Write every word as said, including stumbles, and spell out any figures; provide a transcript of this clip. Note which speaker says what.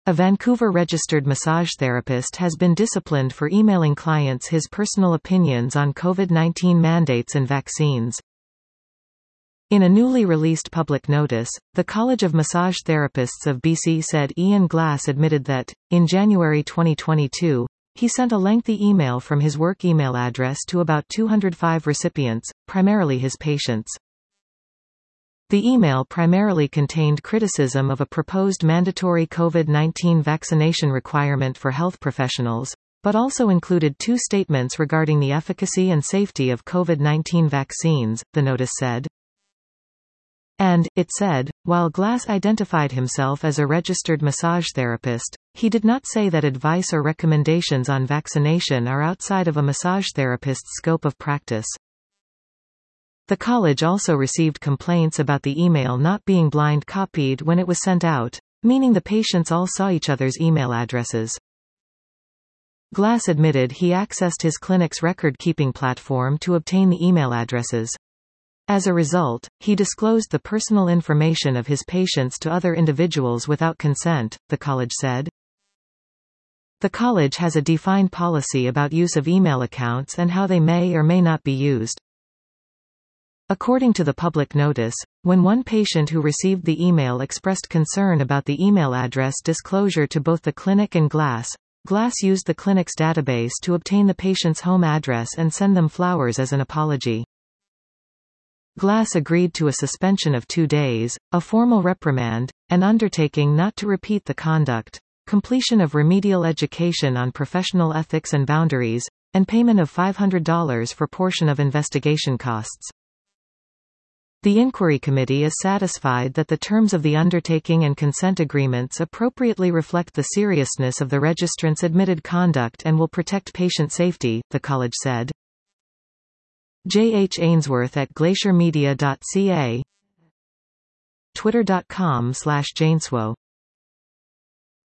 Speaker 1: A Vancouver-registered massage therapist has been disciplined for emailing clients his personal opinions on COVID nineteen mandates and vaccines. In a newly released public notice, the College of Massage Therapists of B C said Ian Glass admitted that, in January twenty twenty-two, he sent a lengthy email from his work email address to about two hundred five recipients, primarily his patients. The email primarily contained criticism of a proposed mandatory COVID nineteen vaccination requirement for health professionals, but also included two statements regarding the efficacy and safety of COVID nineteen vaccines, the notice said. And, it said, while Glass identified himself as a registered massage therapist, he did not say that advice or recommendations on vaccination are outside of a massage therapist's scope of practice. The college also received complaints about the email not being blind copied when it was sent out, meaning the patients all saw each other's email addresses. Glass admitted he accessed his clinic's record-keeping platform to obtain the email addresses. As a result, he disclosed the personal information of his patients to other individuals without consent, the college said. The college has a defined policy about use of email accounts and how they may or may not be used. According to the public notice, when one patient who received the email expressed concern about the email address disclosure to both the clinic and Glass, Glass used the clinic's database to obtain the patient's home address and send them flowers as an apology. Glass agreed to a suspension of two days, a formal reprimand, an undertaking not to repeat the conduct, completion of remedial education on professional ethics and boundaries, and payment of five hundred dollars for portion of investigation costs. The inquiry committee is satisfied that the terms of the undertaking and consent agreements appropriately reflect the seriousness of the registrant's admitted conduct and will protect patient safety, the college said. J H Ainsworth at glacier media dot c a, twitter dot com slash Jainswo